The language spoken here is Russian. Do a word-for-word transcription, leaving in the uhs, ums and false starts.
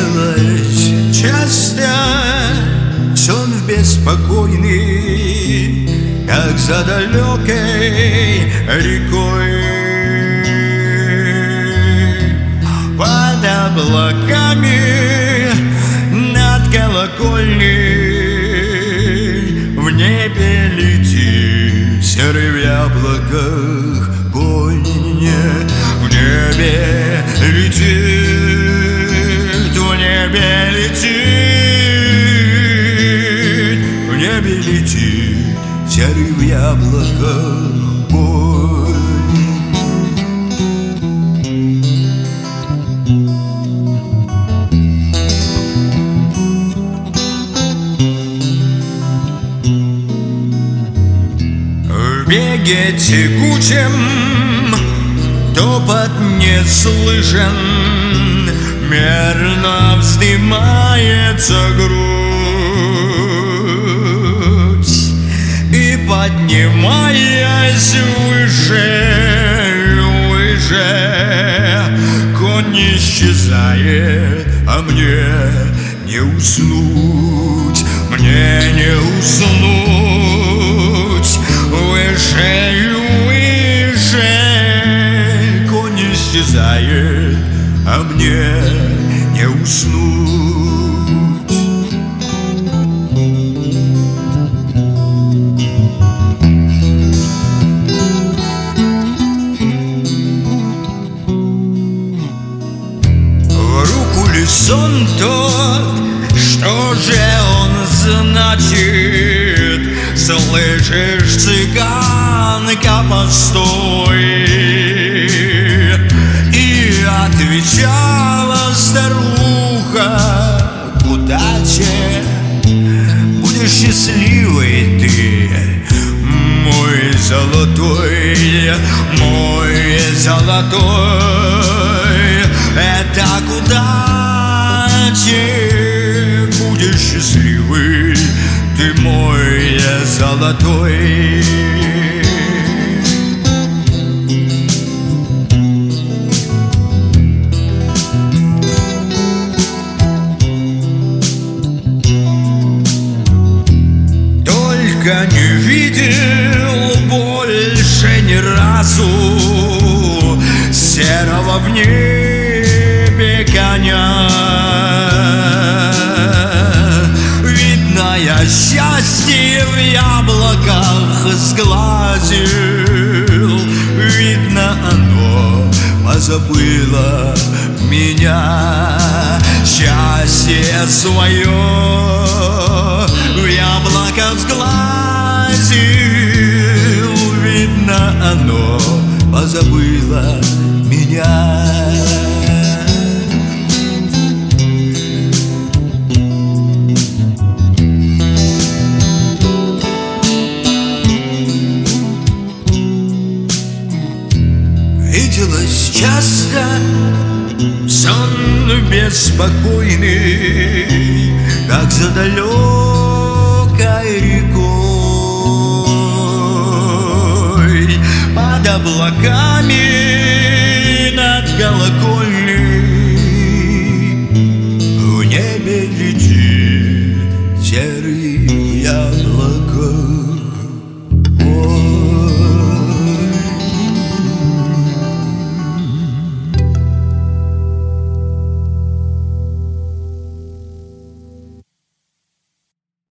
Виделось часто сон беспокойный, как за далекой рекой. Под облаками над колокольней в небе летит серый в яблоках конь. В небе летит, в небе летит, в небе летит серый в яблоках конь. В беге текучем топот не слышен, мерно вздымается грудь, и, поднимаясь выше, выше, конь не исчезает, а мне не уснуть, мне не уснуть. Выше и выше конь исчезает, а мне не уснуть. В руку ли сон тот, что же он значит? Слышишь, цыганка, постой! И отвечала старуха к удаче: будешь счастливой ты, мой золотой, мой золотой. Это к удаче, будешь счастливый ты, мой золотой. Только не видел больше ни разу серого в небе коня. Видно, я счастье в яблоках сглазил, видно, оно позабыло меня. Счастье свое в яблоках сглазил, видно, оно позабыло меня. Виделось часто сон беспокойный, как за далекой рекой. Под облаками над колокольней